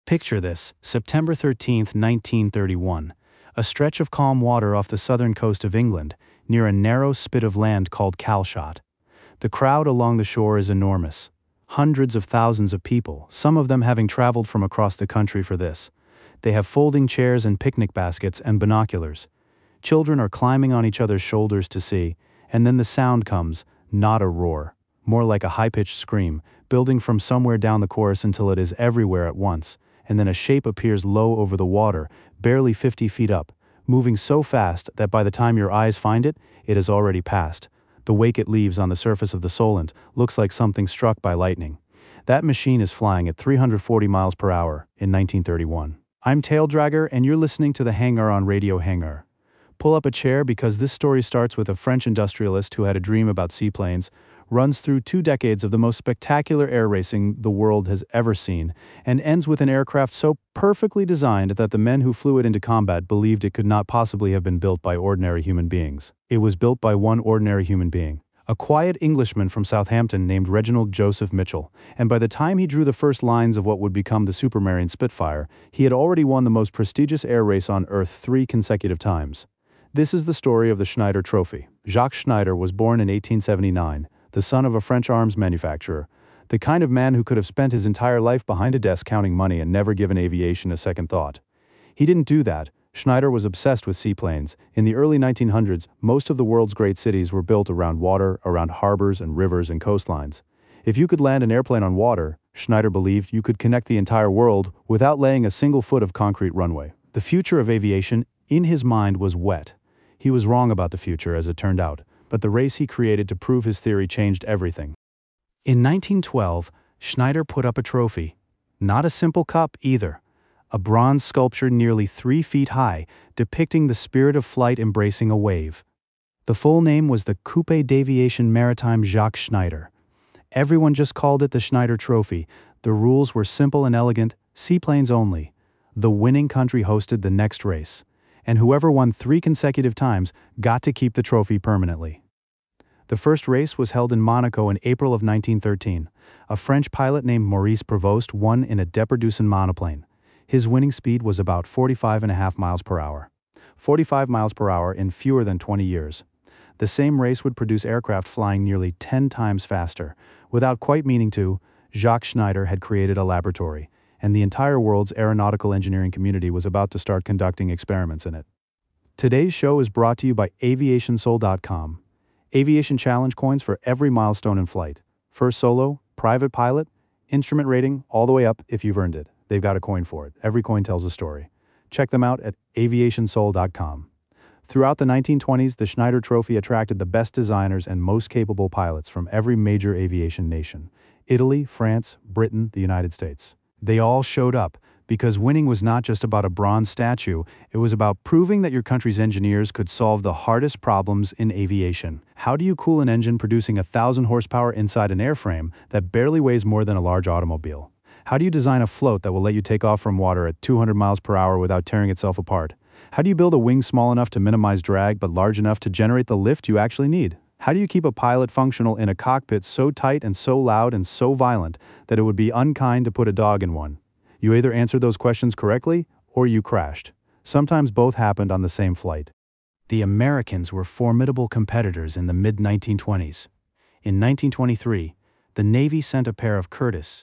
Picture this, September 13, 1931. A stretch of calm water off the southern coast of England, near a narrow spit of land called Calshot. The crowd along the shore is enormous. Hundreds of thousands of people, some of them having traveled from across the country for this. They have folding chairs and picnic baskets and binoculars. Children are climbing on each other's shoulders to see, and then the sound comes, not a roar, more like a high-pitched scream, building from somewhere down the chorus until it is everywhere at once, and then a shape appears low over the water, barely 50 feet up, moving so fast that by the time your eyes find it, it has already passed. The wake it leaves on the surface of the Solent looks like something struck by lightning. That machine is flying at 340 miles per hour in 1931. I'm Taildragger, and you're listening to The Hangar on Radio Hangar. Pull up a chair because this story starts with a French industrialist who had a dream about seaplanes, runs through 2 decades of the most spectacular air racing the world has ever seen, and ends with an aircraft so perfectly designed that the men who flew it into combat believed it could not possibly have been built by ordinary human beings. It was built by one ordinary human being, a quiet Englishman from Southampton named Reginald Joseph Mitchell, and by the time he drew the first lines of what would become the Supermarine Spitfire, he had already won the most prestigious air race on Earth 3 consecutive times. This is the story of the Schneider Trophy. Jacques Schneider was born in 1879, the son of a French arms manufacturer, the kind of man who could have spent his entire life behind a desk counting money and never given aviation a second thought. He didn't do that. Schneider was obsessed with seaplanes. In the early 1900s, most of the world's great cities were built around water, around harbors and rivers and coastlines. If you could land an airplane on water, Schneider believed you could connect the entire world without laying a single foot of concrete runway. The future of aviation, in his mind, was wet. He was wrong about the future, as it turned out, but the race he created to prove his theory changed everything. In 1912, Schneider put up a trophy. Not a simple cup, either. A bronze sculpture nearly 3 feet high, depicting the spirit of flight embracing a wave. The full name was the Coupe d'Aviation Maritime Jacques Schneider. Everyone just called it the Schneider Trophy. The rules were simple and elegant, seaplanes only. The winning country hosted the next race, and whoever won 3 consecutive times got to keep the trophy permanently. The first race was held in Monaco in April of 1913. A French pilot named Maurice Prevost won in a Deperdussin monoplane. His winning speed was about 45.5 miles per hour. 45 miles per hour in fewer than 20 years. The same race would produce aircraft flying nearly 10 times faster. Without quite meaning to, Jacques Schneider had created a laboratory, and the entire world's aeronautical engineering community was about to start conducting experiments in it. Today's show is brought to you by AviationSoul.com. Aviation challenge coins for every milestone in flight. First solo, private pilot, instrument rating, all the way up if you've earned it. They've got a coin for it. Every coin tells a story. Check them out at AviationSoul.com. Throughout the 1920s, the Schneider Trophy attracted the best designers and most capable pilots from every major aviation nation: Italy, France, Britain, the United States. They all showed up, because winning was not just about a bronze statue, it was about proving that your country's engineers could solve the hardest problems in aviation. How do you cool an engine producing 1,000 horsepower inside an airframe that barely weighs more than a large automobile? How do you design a float that will let you take off from water at 200 miles per hour without tearing itself apart? How do you build a wing small enough to minimize drag but large enough to generate the lift you actually need? How do you keep a pilot functional in a cockpit so tight and so loud and so violent that it would be unkind to put a dog in one? You either answered those questions correctly, or you crashed. Sometimes both happened on the same flight. The Americans were formidable competitors in the mid-1920s. In 1923, the Navy sent a pair of Curtiss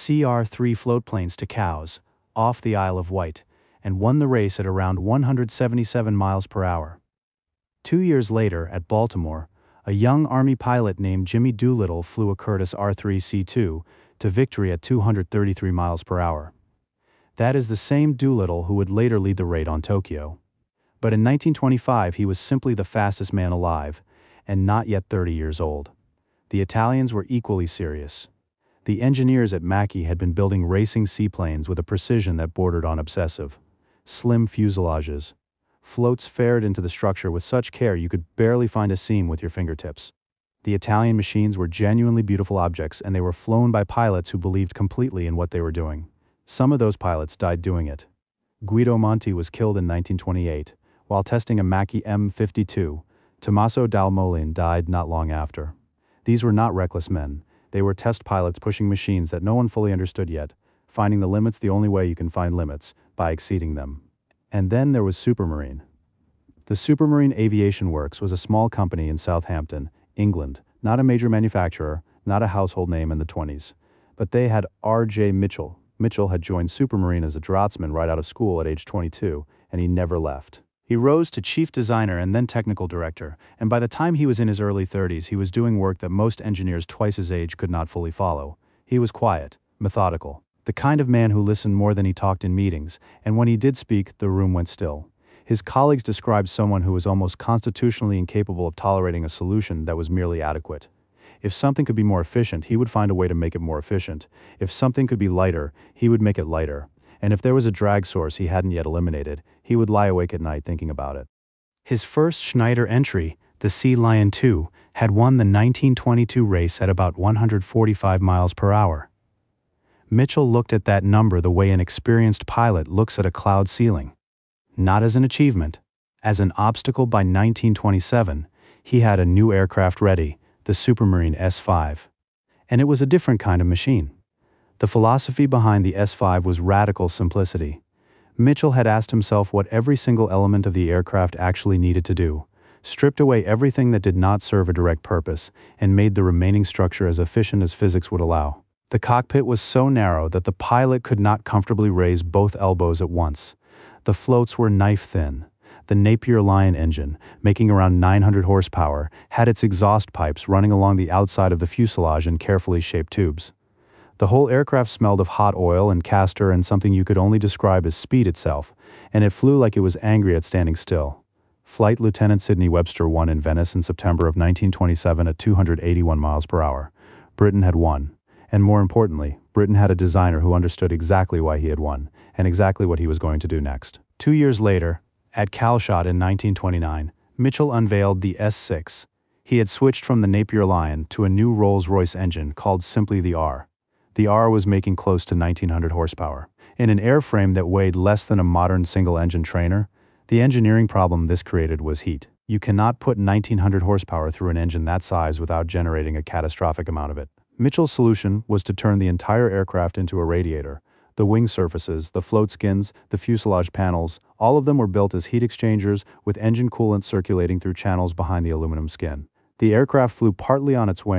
CR-3 floatplanes to Cowes, off the Isle of Wight, and won the race at around 177 miles per hour. 2 years later, at Baltimore, a young Army pilot named Jimmy Doolittle flew a Curtiss R-3C2 to victory at 233 miles per hour. That is the same Doolittle who would later lead the raid on Tokyo. But in 1925, he was simply the fastest man alive, and not yet 30 years old. The Italians were equally serious. The engineers at Macchi had been building racing seaplanes with a precision that bordered on obsessive. Slim fuselages. Floats fared into the structure with such care you could barely find a seam with your fingertips. The Italian machines were genuinely beautiful objects, and they were flown by pilots who believed completely in what they were doing. Some of those pilots died doing it. Guido Monti was killed in 1928, while testing a Macchi M52. Tommaso Dal Molin died not long after. These were not reckless men. They were test pilots pushing machines that no one fully understood yet, finding the limits the only way you can find limits, by exceeding them. And then there was Supermarine. The Supermarine Aviation Works was a small company in Southampton, England, not a major manufacturer, not a household name in the 20s. But they had R.J. Mitchell. Mitchell had joined Supermarine as a draftsman right out of school at age 22, and he never left. He rose to chief designer and then technical director, and by the time he was in his early 30s, he was doing work that most engineers twice his age could not fully follow. He was quiet, methodical, the kind of man who listened more than he talked in meetings, and when he did speak, the room went still. His colleagues described someone who was almost constitutionally incapable of tolerating a solution that was merely adequate. If something could be more efficient, he would find a way to make it more efficient. If something could be lighter, he would make it lighter. And if there was a drag source he hadn't yet eliminated, he would lie awake at night thinking about it. His first Schneider entry, the Sea Lion II, had won the 1922 race at about 145 miles per hour. Mitchell looked at that number the way an experienced pilot looks at a cloud ceiling. Not as an achievement. As an obstacle. By 1927, he had a new aircraft ready, the Supermarine S5. And it was a different kind of machine. The philosophy behind the S5 was radical simplicity. Mitchell had asked himself what every single element of the aircraft actually needed to do, stripped away everything that did not serve a direct purpose, and made the remaining structure as efficient as physics would allow. The cockpit was so narrow that the pilot could not comfortably raise both elbows at once. The floats were knife-thin. The Napier Lion engine, making around 900 horsepower, had its exhaust pipes running along the outside of the fuselage in carefully shaped tubes. The whole aircraft smelled of hot oil and castor and something you could only describe as speed itself, and it flew like it was angry at standing still. Flight Lieutenant Sidney Webster won in Venice in September of 1927 at 281 miles per hour. Britain had won. And more importantly, Britain had a designer who understood exactly why he had won, and exactly what he was going to do next. 2 years later, at Calshot in 1929, Mitchell unveiled the S6. He had switched from the Napier Lion to a new Rolls-Royce engine called simply the R. The R was making close to 1900 horsepower. In an airframe that weighed less than a modern single-engine trainer, the engineering problem this created was heat. You cannot put 1900 horsepower through an engine that size without generating a catastrophic amount of it. Mitchell's solution was to turn the entire aircraft into a radiator. The wing surfaces, the float skins, the fuselage panels, all of them were built as heat exchangers with engine coolant circulating through channels behind the aluminum skin. The aircraft flew partly on its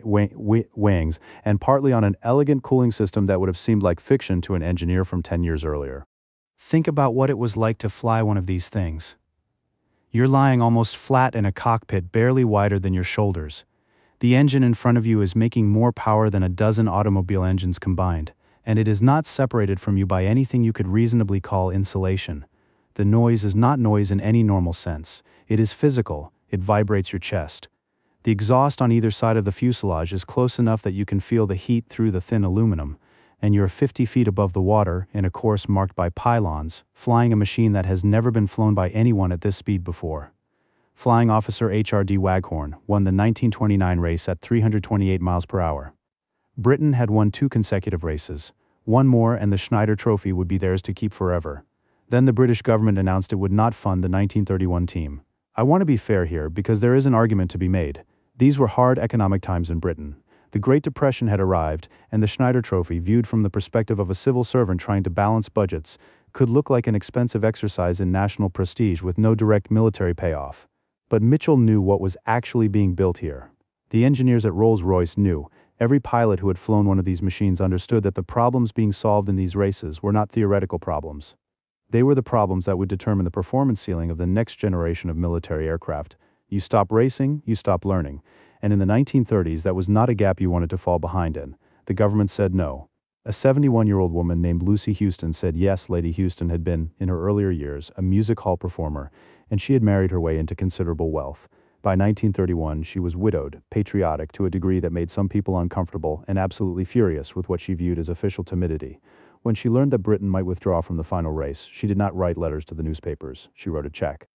wings and partly on an elegant cooling system that would have seemed like fiction to an engineer from 10 years earlier. Think about what it was like to fly one of these things. You're lying almost flat in a cockpit barely wider than your shoulders. The engine in front of you is making more power than a dozen automobile engines combined, and it is not separated from you by anything you could reasonably call insulation. The noise is not noise in any normal sense. It is physical. It vibrates your chest. The exhaust on either side of the fuselage is close enough that you can feel the heat through the thin aluminum, and you're 50 feet above the water in a course marked by pylons, flying a machine that has never been flown by anyone at this speed before. Flying Officer H.R.D. Waghorn won the 1929 race at 328 miles per hour. Britain had won 2 consecutive races. One more and the Schneider Trophy would be theirs to keep forever. Then the British government announced it would not fund the 1931 team. I want to be fair here because there is an argument to be made. These were hard economic times in Britain. The Great Depression had arrived, and the Schneider Trophy, viewed from the perspective of a civil servant trying to balance budgets, could look like an expensive exercise in national prestige with no direct military payoff. But Mitchell knew what was actually being built here. The engineers at Rolls-Royce knew. Every pilot who had flown one of these machines understood that the problems being solved in these races were not theoretical problems. They were the problems that would determine the performance ceiling of the next generation of military aircraft. You stop racing, you stop learning. And in the 1930s, that was not a gap you wanted to fall behind in. The government said no. A 71-year-old woman named Lucy Houston said yes. Lady Houston had been, in her earlier years, a music hall performer, and she had married her way into considerable wealth. By 1931, she was widowed, patriotic to a degree that made some people uncomfortable and absolutely furious with what she viewed as official timidity. When she learned that Britain might withdraw from the final race, she did not write letters to the newspapers. She wrote a check.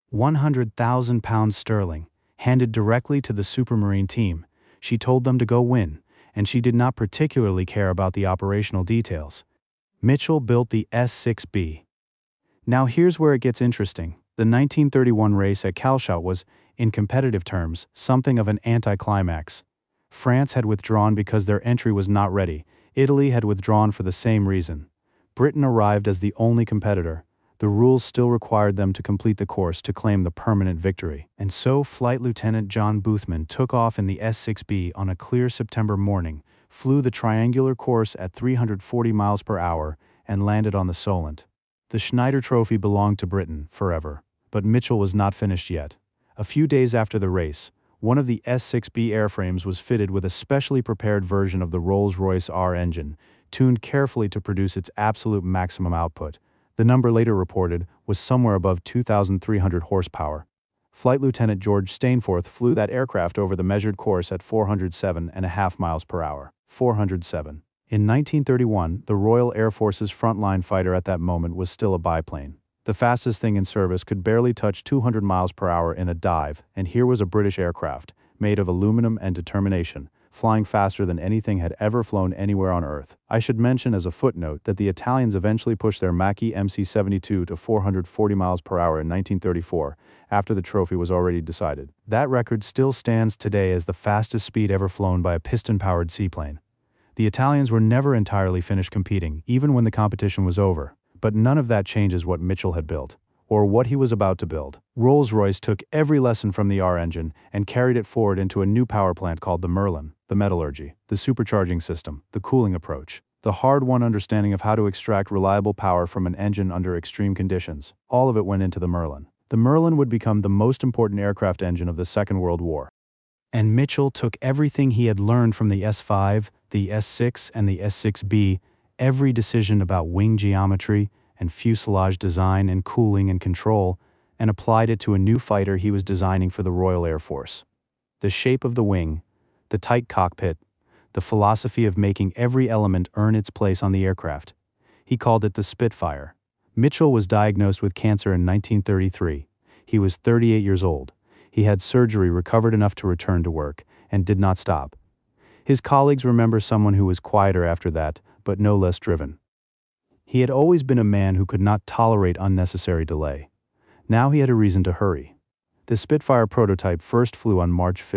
£100,000 sterling, handed directly to the Supermarine team. She told them to go win, and she did not particularly care about the operational details. Mitchell built the S6B. Now here's where it gets interesting. The 1931 race at Calshot was, in competitive terms, something of an anticlimax. France had withdrawn because their entry was not ready. Italy had withdrawn for the same reason. Britain arrived as the only competitor. The rules still required them to complete the course to claim the permanent victory. And so Flight Lieutenant John Boothman took off in the S-6B on a clear September morning, flew the triangular course at 340 miles per hour, and landed on the Solent. The Schneider Trophy belonged to Britain forever, but Mitchell was not finished yet. A few days after the race, one of the S-6B airframes was fitted with a specially prepared version of the Rolls-Royce R engine, tuned carefully to produce its absolute maximum output. The number later reported was somewhere above 2,300 horsepower. Flight Lieutenant George Stainforth flew that aircraft over the measured course at 407.5 miles per hour. 407. In 1931, the Royal Air Force's frontline fighter at that moment was still a biplane. The fastest thing in service could barely touch 200 miles per hour in a dive, and here was a British aircraft, made of aluminum and determination, flying faster than anything had ever flown anywhere on Earth. I should mention as a footnote that the Italians eventually pushed their Macchi MC-72 to 440 miles per hour in 1934, after the trophy was already decided. That record still stands today as the fastest speed ever flown by a piston-powered seaplane. The Italians were never entirely finished competing, even when the competition was over, but none of that changes what Mitchell had built, or what he was about to build. Rolls-Royce took every lesson from the R engine and carried it forward into a new power plant called the Merlin, the metallurgy, the supercharging system, the cooling approach, the hard-won understanding of how to extract reliable power from an engine under extreme conditions. All of it went into the Merlin. The Merlin would become the most important aircraft engine of the Second World War. And Mitchell took everything he had learned from the S-5, the S-6, and the S-6B, every decision about wing geometry and fuselage design and cooling and control, and applied it to a new fighter he was designing for the Royal Air Force. The shape of the wing, the tight cockpit, the philosophy of making every element earn its place on the aircraft. He called it the Spitfire. Mitchell was diagnosed with cancer in 1933. He was 38 years old. He had surgery, recovered enough to return to work, and did not stop. His colleagues remember someone who was quieter after that, but no less driven. He had always been a man who could not tolerate unnecessary delay. Now he had a reason to hurry. The Spitfire prototype first flew on March 5,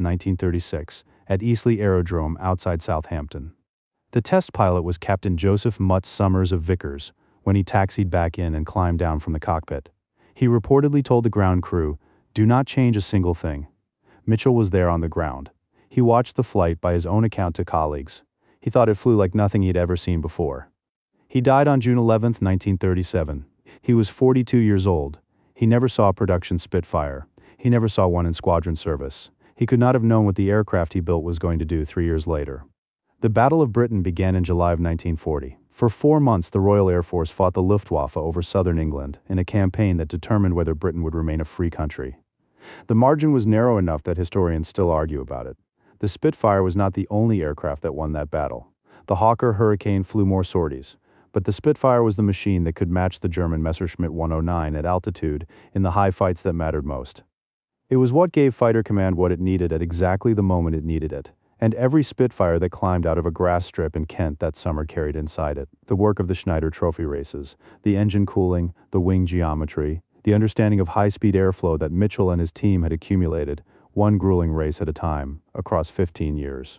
1936, at Eastleigh Aerodrome outside Southampton. The test pilot was Captain Joseph Mutt Summers of Vickers when he taxied back in and climbed down from the cockpit. He reportedly told the ground crew, "Do not change a single thing." Mitchell was there on the ground. He watched the flight by his own account to colleagues. He thought it flew like nothing he'd ever seen before. He died on June 11, 1937. He was 42 years old. He never saw a production Spitfire. He never saw one in squadron service. He could not have known what the aircraft he built was going to do 3 years later. The Battle of Britain began in July of 1940. For 4 months, the Royal Air Force fought the Luftwaffe over southern England in a campaign that determined whether Britain would remain a free country. The margin was narrow enough that historians still argue about it. The Spitfire was not the only aircraft that won that battle. The Hawker Hurricane flew more sorties, but the Spitfire was the machine that could match the German Messerschmitt 109 at altitude in the high fights that mattered most. It was what gave Fighter Command what it needed at exactly the moment it needed it, and every Spitfire that climbed out of a grass strip in Kent that summer carried inside it the work of the Schneider Trophy races, the engine cooling, the wing geometry, the understanding of high-speed airflow that Mitchell and his team had accumulated, one grueling race at a time, across 15 years.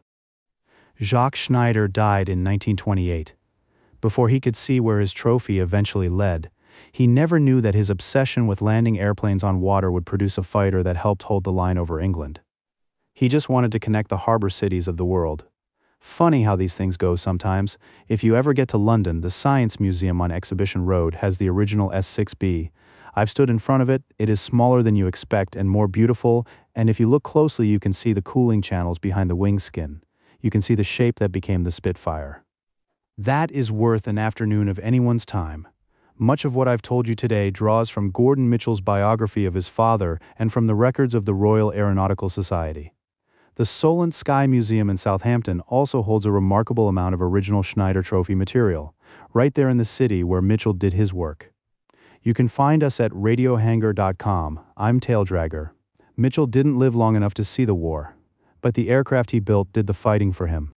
Jacques Schneider died in 1928. Before he could see where his trophy eventually led, he never knew that his obsession with landing airplanes on water would produce a fighter that helped hold the line over England. He just wanted to connect the harbor cities of the world. Funny how these things go sometimes. If you ever get to London, the Science Museum on Exhibition Road has the original S-6B. I've stood in front of it. It is smaller than you expect and more beautiful, and if you look closely you can see the cooling channels behind the wing skin. You can see the shape that became the Spitfire. That is worth an afternoon of anyone's time. Much of what I've told you today draws from Gordon Mitchell's biography of his father and from the records of the Royal Aeronautical Society. The Solent Sky Museum in Southampton also holds a remarkable amount of original Schneider Trophy material, right there in the city where Mitchell did his work. You can find us at radiohangar.com. I'm Taildragger. Mitchell didn't live long enough to see the war, but the aircraft he built did the fighting for him.